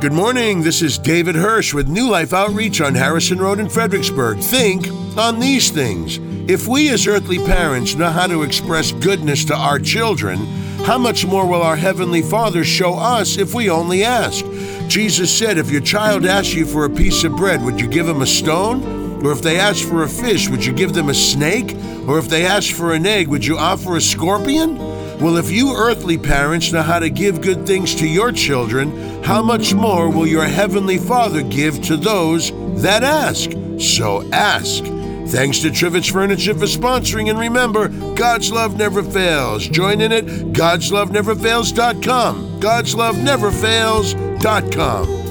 Good morning. This is David Hirsch with New Life Outreach on Harrison Road in Fredericksburg. Think on these things. If we as earthly parents know how to express goodness to our children, how much more will our Heavenly Father show us if we only ask? Jesus said, if your child asks you for a piece of bread, would you give him a stone? Or if they ask for a fish, would you give them a snake? Or if they ask for an egg, would you offer a scorpion? Well, if you earthly parents know how to give good things to your children, how much more will your Heavenly Father give to those that ask? So ask. Thanks to Trivets Furniture for sponsoring, and remember, God's love never fails. Join in it, godsloveneverfails.com, godsloveneverfails.com.